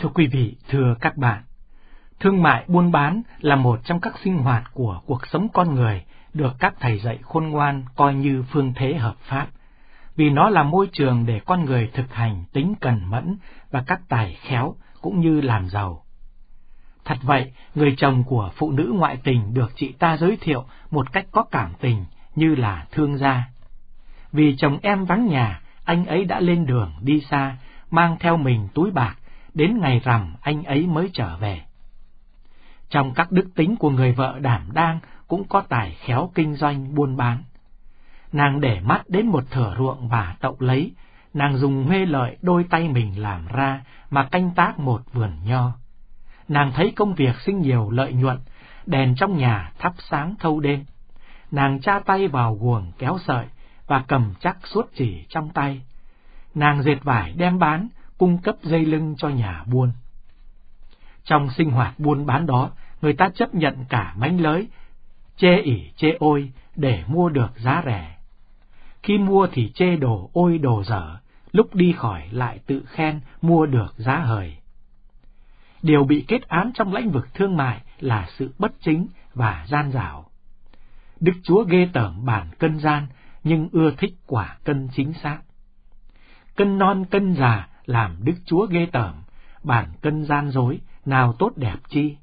Thưa quý vị, thưa các bạn, thương mại buôn bán là một trong các sinh hoạt của cuộc sống con người được các thầy dạy khôn ngoan coi như phương thế hợp pháp, vì nó là môi trường để con người thực hành tính cần mẫn và các tài khéo cũng như làm giàu. Thật vậy, người chồng của phụ nữ ngoại tình được chị ta giới thiệu một cách có cảm tình như là thương gia. Vì chồng em vắng nhà, anh ấy đã lên đường đi xa, mang theo mình túi bạc, đến ngày rằm anh ấy mới trở về. Trong các đức tính của người vợ đảm đang cũng có tài khéo kinh doanh buôn bán. Nàng để mắt đến một thửa ruộng và tậu lấy, nàng dùng huê lợi đôi tay mình làm ra mà canh tác một vườn nho. Nàng thấy công việc sinh nhiều lợi nhuận, đèn trong nhà thắp sáng thâu đêm. Nàng tra tay vào guồng kéo sợi và cầm chắc suốt chỉ trong tay. Nàng dệt vải đem bán, cung cấp dây lưng cho nhà buôn. Trong sinh hoạt buôn bán đó, người ta chấp nhận cả mánh lới, chê ỉ chê ôi để mua được giá rẻ. Khi mua thì chê đồ ôi đồ dở, lúc đi khỏi lại tự khen mua được giá hời. Điều bị kết án trong lĩnh vực thương mại là sự bất chính và gian dảo. Đức Chúa ghê tởm bản cân gian, nhưng ưa thích quả cân chính xác. Cân non cân già làm Đức Chúa ghê tởm, bản cân gian dối, nào tốt đẹp chi.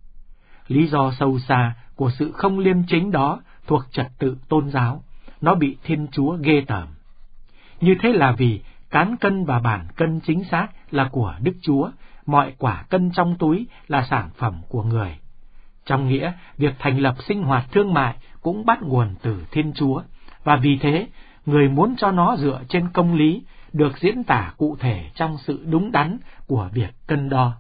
Lý do sâu xa của sự không liêm chính đó thuộc trật tự tôn giáo, nó bị Thiên Chúa ghê tởm. Như thế là vì cán cân và bản cân chính xác là của Đức Chúa, mọi quả cân trong túi là sản phẩm của người. Trong nghĩa, việc thành lập sinh hoạt thương mại cũng bắt nguồn từ Thiên Chúa, và vì thế, người muốn cho nó dựa trên công lý, được diễn tả cụ thể trong sự đúng đắn của việc cân đo.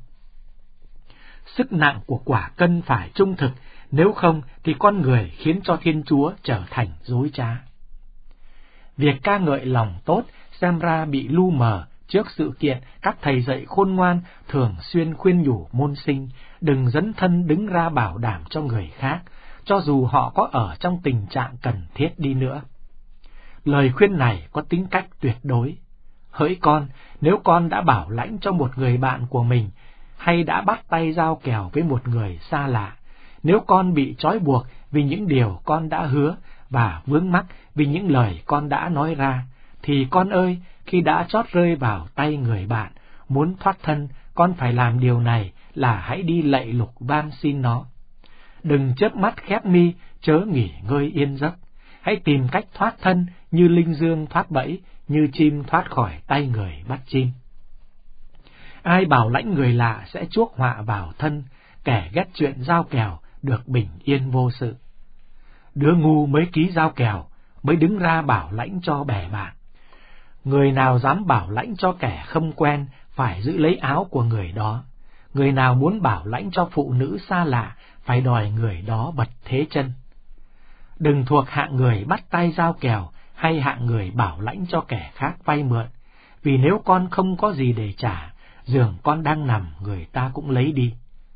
Sức nặng của quả cân phải trung thực, nếu không thì con người khiến cho Thiên Chúa trở thành dối trá. Việc ca ngợi lòng tốt xem ra bị lu mờ trước sự kiện các thầy dạy khôn ngoan thường xuyên khuyên nhủ môn sinh đừng dấn thân đứng ra bảo đảm cho người khác, cho dù họ có ở trong tình trạng cần thiết đi nữa. Lời khuyên này có tính cách tuyệt đối. Hỡi con, nếu con đã bảo lãnh cho một người bạn của mình, hay đã bắt tay giao kèo với một người xa lạ, nếu con bị trói buộc vì những điều con đã hứa và vướng mắc vì những lời con đã nói ra, thì con ơi, khi đã chót rơi vào tay người bạn, muốn thoát thân, con phải làm điều này là hãy đi lạy lục van xin nó. Đừng chớp mắt khép mi, chớ nghỉ ngơi yên giấc. Hãy tìm cách thoát thân như linh dương thoát bẫy, như chim thoát khỏi tay người bắt chim. Ai bảo lãnh người lạ sẽ chuốc họa vào thân, kẻ ghét chuyện giao kèo được bình yên vô sự. Đứa ngu mới ký giao kèo, mới đứng ra bảo lãnh cho bè bạn. Người nào dám bảo lãnh cho kẻ không quen phải giữ lấy áo của người đó. Người nào muốn bảo lãnh cho phụ nữ xa lạ phải đòi người đó bật thế chân. Đừng thuộc hạng người bắt tay giao kèo hay hạng người bảo lãnh cho kẻ khác vay mượn, vì nếu con không có gì để trả, giường con đang nằm người ta cũng lấy đi.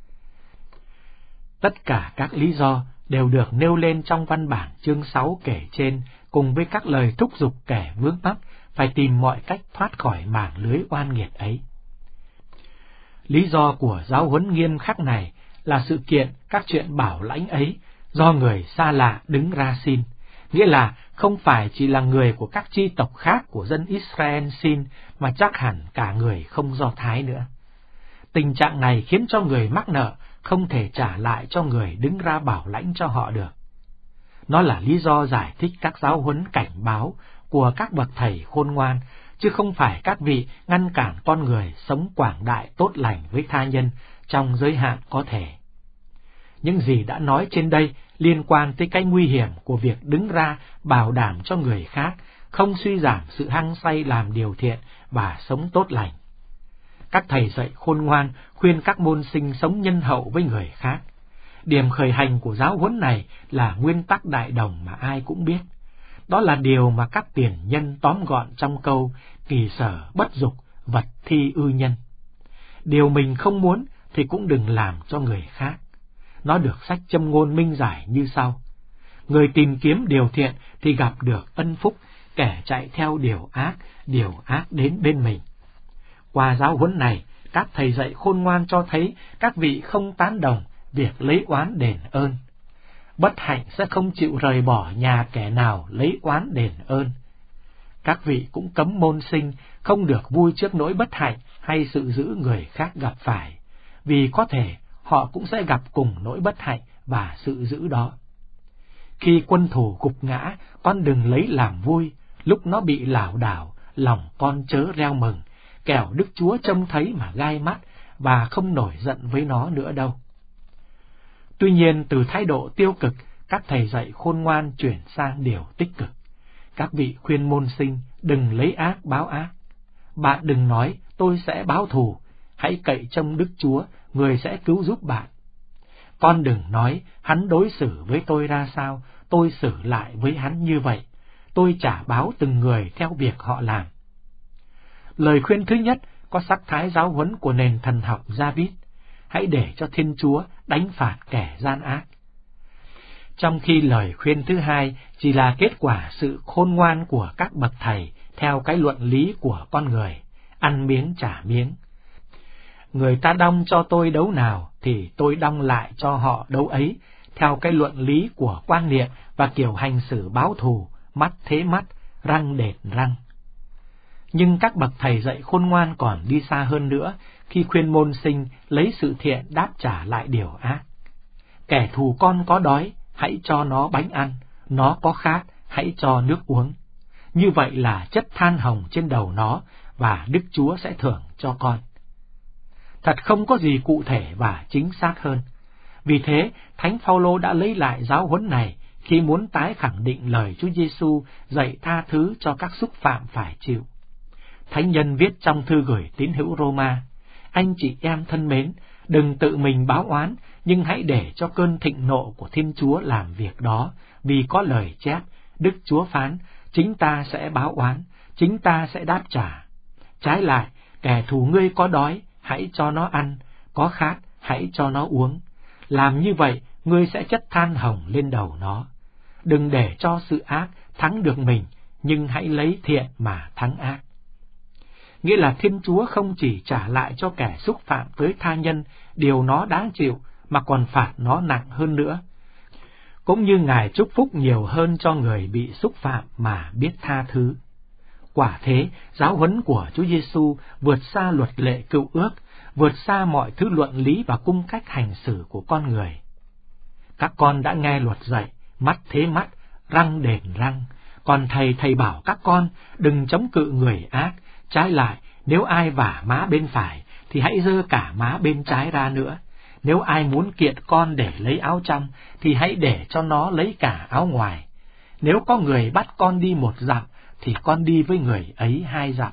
Tất cả các lý do đều được nêu lên trong văn bản chương 6 kể trên, cùng với các lời thúc giục kẻ vướng mắc phải tìm mọi cách thoát khỏi mảng lưới oan nghiệt ấy. Lý do của giáo huấn nghiêm khắc này là sự kiện các chuyện bảo lãnh ấy do người xa lạ đứng ra xin, nghĩa là không phải chỉ là người của các chi tộc khác của dân Israel xin, mà chắc hẳn cả người không Do Thái nữa. Tình trạng này khiến cho người mắc nợ không thể trả lại cho người đứng ra bảo lãnh cho họ được. Nó là lý do giải thích các giáo huấn cảnh báo của các bậc thầy khôn ngoan, chứ không phải các vị ngăn cản con người sống quảng đại tốt lành với tha nhân trong giới hạn có thể. Những gì đã nói trên đây liên quan tới cái nguy hiểm của việc đứng ra bảo đảm cho người khác, không suy giảm sự hăng say làm điều thiện và sống tốt lành. Các thầy dạy khôn ngoan khuyên các môn sinh sống nhân hậu với người khác. Điểm khởi hành của giáo huấn này là nguyên tắc đại đồng mà ai cũng biết. Đó là điều mà các tiền nhân tóm gọn trong câu kỳ sở bất dục, vật thi ư nhân. Điều mình không muốn thì cũng đừng làm cho người khác. Nó được sách Châm Ngôn minh giải như sau: người tìm kiếm điều thiện thì gặp được ân phúc, kẻ chạy theo điều ác đến bên mình. Qua giáo huấn này, Các thầy dạy khôn ngoan cho thấy các vị không tán đồng việc lấy oán đền ơn. Bất hạnh sẽ không chịu rời bỏ nhà kẻ nào lấy oán đền ơn. Các vị cũng cấm môn sinh không được vui trước nỗi bất hạnh hay sự dữ người khác gặp phải, vì có thể họ cũng sẽ gặp cùng nỗi bất hạnh và sự dữ đó. Khi quân thù gục ngã, con đừng lấy làm vui, lúc nó bị lảo đảo, lòng con chớ reo mừng, kẻo Đức Chúa trông thấy mà gai mắt và không nổi giận với nó nữa đâu. Tuy nhiên, từ thái độ tiêu cực, các thầy dạy khôn ngoan chuyển sang điều tích cực. Các vị khuyên môn sinh đừng lấy ác báo ác. Bạn đừng nói tôi sẽ báo thù, hãy cậy trông Đức Chúa, người sẽ cứu giúp bạn. Con đừng nói hắn đối xử với tôi ra sao, tôi xử lại với hắn như vậy, tôi trả báo từng người theo việc họ làm. Lời khuyên thứ nhất có sắc thái giáo huấn của nền thần học David, hãy để cho Thiên Chúa đánh phạt kẻ gian ác. Trong khi lời khuyên thứ hai chỉ là kết quả sự khôn ngoan của các bậc thầy theo cái luận lý của con người, ăn miếng trả miếng. Người ta đong cho tôi đấu nào thì tôi đong lại cho họ đấu ấy, theo cái luận lý của quan niệm và kiểu hành xử báo thù, mắt thế mắt, răng đền răng. Nhưng các bậc thầy dạy khôn ngoan còn đi xa hơn nữa khi khuyên môn sinh lấy sự thiện đáp trả lại điều ác. Kẻ thù con có đói, hãy cho nó bánh ăn, nó có khát, hãy cho nước uống. Như vậy là chất than hồng trên đầu nó, và Đức Chúa sẽ thưởng cho con. Thật không có gì cụ thể và chính xác hơn. Vì thế, Thánh Phaolô đã lấy lại giáo huấn này khi muốn tái khẳng định lời Chúa Giêsu dạy tha thứ cho các xúc phạm phải chịu. Thánh nhân viết trong thư gửi tín hữu Roma: anh chị em thân mến, đừng tự mình báo oán, nhưng hãy để cho cơn thịnh nộ của Thiên Chúa làm việc đó, vì có lời chép, Đức Chúa phán, chính ta sẽ báo oán, chính ta sẽ đáp trả. Trái lại, kẻ thù ngươi có đói, hãy cho nó ăn, có khát, hãy cho nó uống. Làm như vậy, ngươi sẽ chất than hồng lên đầu nó. Đừng để cho sự ác thắng được mình, nhưng hãy lấy thiện mà thắng ác. Nghĩa là Thiên Chúa không chỉ trả lại cho kẻ xúc phạm tới tha nhân điều nó đáng chịu, mà còn phạt nó nặng hơn nữa. Cũng như Ngài chúc phúc nhiều hơn cho người bị xúc phạm mà biết tha thứ. Quả thế, giáo huấn của Chúa Giêsu vượt xa luật lệ cựu ước, vượt xa mọi thứ luận lý và cung cách hành xử của con người. Các con đã nghe luật dạy, mắt thế mắt, răng đền răng, còn thầy bảo các con đừng chống cự người ác. Trái lại, nếu ai vả má bên phải, thì hãy giơ cả má bên trái ra nữa. Nếu ai muốn kiện con để lấy áo trong, thì hãy để cho nó lấy cả áo ngoài. Nếu có người bắt con đi 1 dặm, thì con đi với người ấy 2 dặm.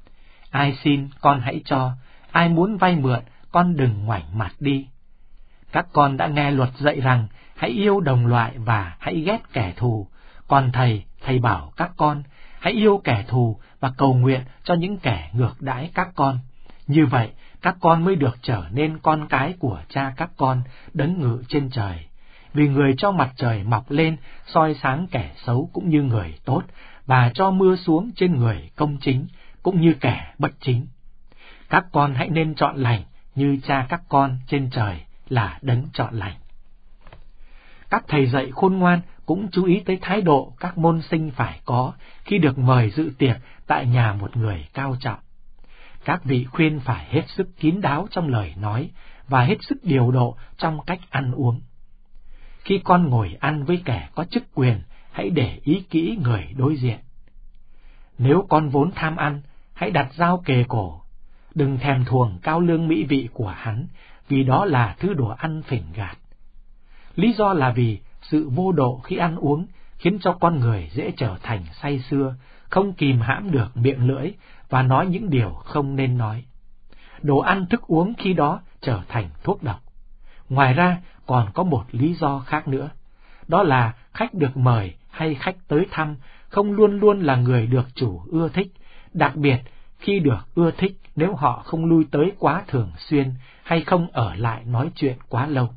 Ai xin, con hãy cho. Ai muốn vay mượn, con đừng ngoảnh mặt đi. Các con đã nghe luật dạy rằng, hãy yêu đồng loại và hãy ghét kẻ thù. Còn thầy bảo các con, hãy yêu kẻ thù và cầu nguyện cho những kẻ ngược đãi các con. Như vậy, các con mới được trở nên con cái của Cha các con đấng ngự trên trời. Vì người cho mặt trời mọc lên, soi sáng kẻ xấu cũng như người tốt, và cho mưa xuống trên người công chính cũng như kẻ bất chính. Các con hãy nên chọn lành như Cha các con trên trời là đấng chọn lành. Các thầy dạy khôn ngoan cũng chú ý tới thái độ các môn sinh phải có khi được mời dự tiệc tại nhà một người cao trọng. Các vị khuyên phải hết sức kín đáo trong lời nói và hết sức điều độ trong cách ăn uống. Khi con ngồi ăn với kẻ có chức quyền, hãy để ý kỹ người đối diện. Nếu con vốn tham ăn, hãy đặt dao kề cổ. Đừng thèm thuồng cao lương mỹ vị của hắn, vì đó là thứ đồ ăn phỉnh gạt. Lý do là vì sự vô độ khi ăn uống khiến cho con người dễ trở thành say sưa, không kìm hãm được miệng lưỡi và nói những điều không nên nói. Đồ ăn thức uống khi đó trở thành thuốc độc. Ngoài ra còn có một lý do khác nữa, đó là khách được mời hay khách tới thăm không luôn luôn là người được chủ ưa thích, đặc biệt khi được ưa thích nếu họ không lui tới quá thường xuyên hay không ở lại nói chuyện quá lâu.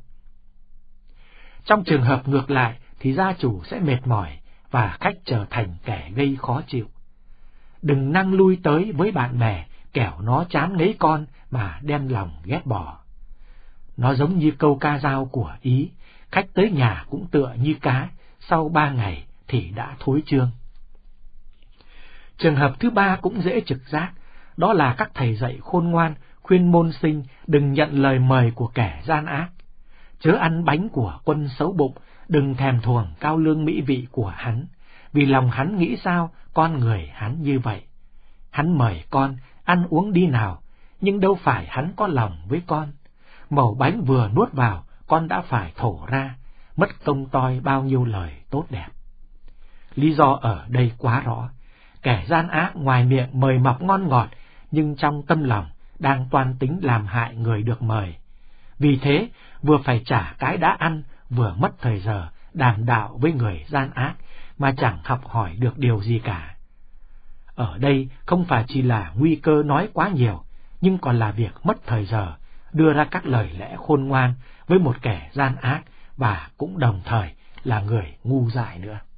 Trong trường hợp ngược lại thì gia chủ sẽ mệt mỏi và khách trở thành kẻ gây khó chịu. Đừng năng lui tới với bạn bè kẻo nó chán ngấy con mà đem lòng ghét bỏ. Nó giống như câu ca dao của Ý, khách tới nhà cũng tựa như cá, sau 3 ngày thì đã thối chương. Trường hợp thứ ba cũng dễ trực giác, đó là các thầy dạy khôn ngoan khuyên môn sinh đừng nhận lời mời của kẻ gian ác. Chớ ăn bánh của quân xấu bụng, đừng thèm thuồng cao lương mỹ vị của hắn, vì lòng hắn nghĩ sao, con người hắn như vậy. Hắn mời con ăn uống đi nào, nhưng đâu phải hắn có lòng với con. Mẩu bánh vừa nuốt vào, con đã phải thổ ra, mất công toi bao nhiêu lời tốt đẹp. Lý do ở đây quá rõ, kẻ gian ác ngoài miệng mời mọc ngon ngọt, nhưng trong tâm lòng đang toan tính làm hại người được mời. Vì thế, vừa phải trả cái đã ăn, vừa mất thời giờ đàm đạo với người gian ác, mà chẳng học hỏi được điều gì cả. Ở đây không phải chỉ là nguy cơ nói quá nhiều, nhưng còn là việc mất thời giờ, đưa ra các lời lẽ khôn ngoan với một kẻ gian ác, và cũng đồng thời là người ngu dại nữa.